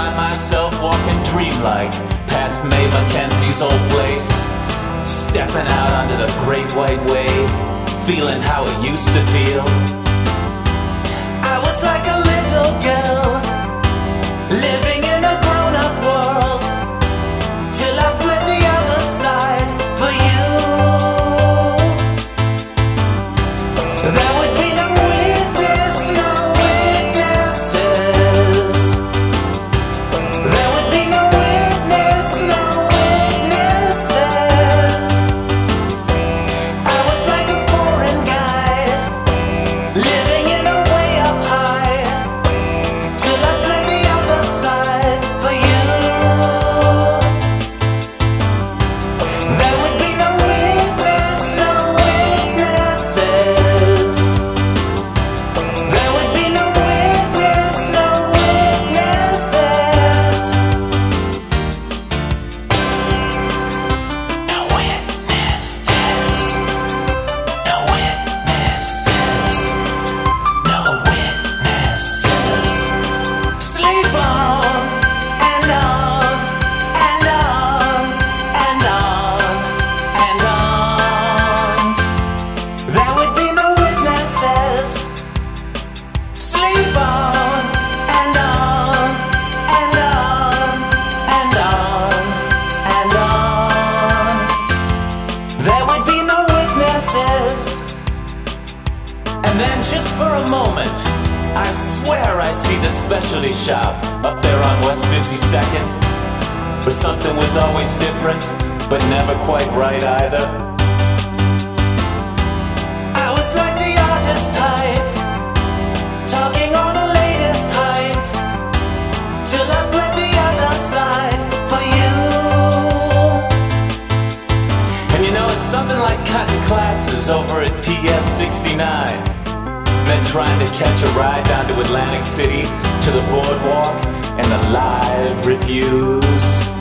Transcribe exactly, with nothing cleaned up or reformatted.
find myself walking dreamlike past Mae Mackenzie's old place, stepping out onto the great white way, feeling how it used to feel. I was like a little girl, living in a grown-up world, till I fled the other side for you. There would be no witness, no witnesses. There would be no witness, no witnesses. I was like a foreign guy, living in a way up high, till I fled the other side for you. There would be no witness, no witnesses. There would be no witness, no witnesses. No witnesses. No witnesses. No witnesses. Sleep on and on and on and on and on. There would be no witnesses. Sleep on and on and on and on and on. There would be no witnesses. And then just for a moment, I swear I see the specialty shop up there on West fifty-second, where something was always different, but never quite right either. I was like the artist type, talking all the latest hype, till I fled the other side for you. And you know, it's something like cutting classes over at P S sixty-nine, then trying to catch a ride down to Atlantic City, to the boardwalk and the live reviews.